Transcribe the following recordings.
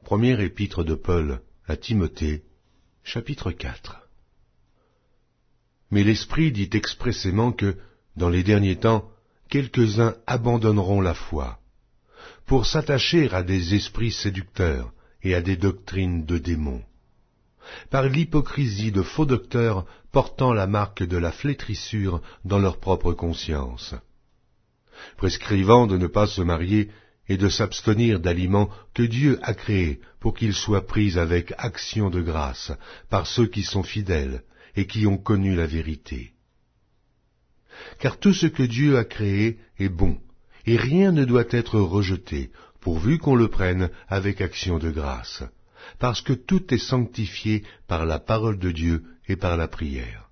Première épître de Paul à Timothée, chapitre 4. Mais l'Esprit dit expressément que, dans les derniers temps, quelques-uns abandonneront la foi, pour s'attacher à des esprits séducteurs et à des doctrines de démons, par l'hypocrisie de faux docteurs portant la marque de la flétrissure dans leur propre conscience, prescrivant de ne pas se marier et de s'abstenir d'aliments que Dieu a créés pour qu'ils soient pris avec action de grâce par ceux qui sont fidèles et qui ont connu la vérité. Car tout ce que Dieu a créé est bon, et rien ne doit être rejeté, pourvu qu'on le prenne avec action de grâce, parce que tout est sanctifié par la parole de Dieu et par la prière.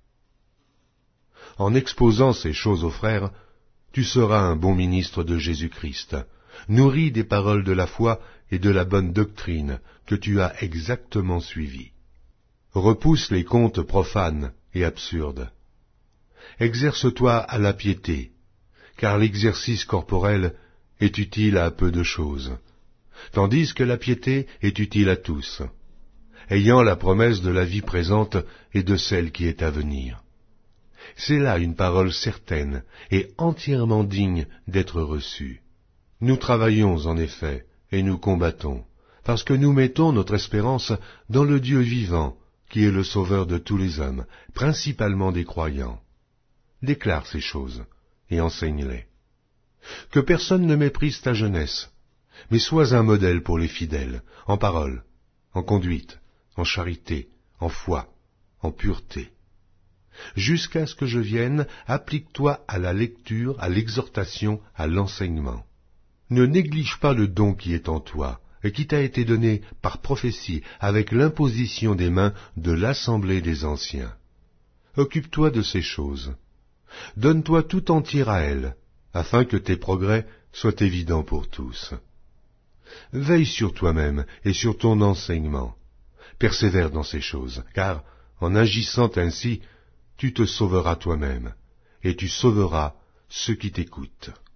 En exposant ces choses aux frères, tu seras un bon ministre de Jésus-Christ, nourri des paroles de la foi et de la bonne doctrine que tu as exactement suivies. Repousse les contes profanes et absurdes. Exerce-toi à la piété, car l'exercice corporel est utile à peu de choses, tandis que la piété est utile à tous, ayant la promesse de la vie présente et de celle qui est à venir. C'est là une parole certaine et entièrement digne d'être reçue. Nous travaillons en effet, et nous combattons, parce que nous mettons notre espérance dans le Dieu vivant, qui est le sauveur de tous les hommes, principalement des croyants. Déclare ces choses, et enseigne-les. Que personne ne méprise ta jeunesse, mais sois un modèle pour les fidèles, en parole, en conduite, en charité, en foi, en pureté. Jusqu'à ce que je vienne, applique-toi à la lecture, à l'exhortation, à l'enseignement. Ne néglige pas le don qui est en toi, et qui t'a été donné par prophétie avec l'imposition des mains de l'assemblée des anciens. Occupe-toi de ces choses. Donne-toi tout entier à elles, afin que tes progrès soient évidents pour tous. Veille sur toi-même et sur ton enseignement. Persévère dans ces choses, car, en agissant ainsi, tu te sauveras toi-même, et tu sauveras ceux qui t'écoutent.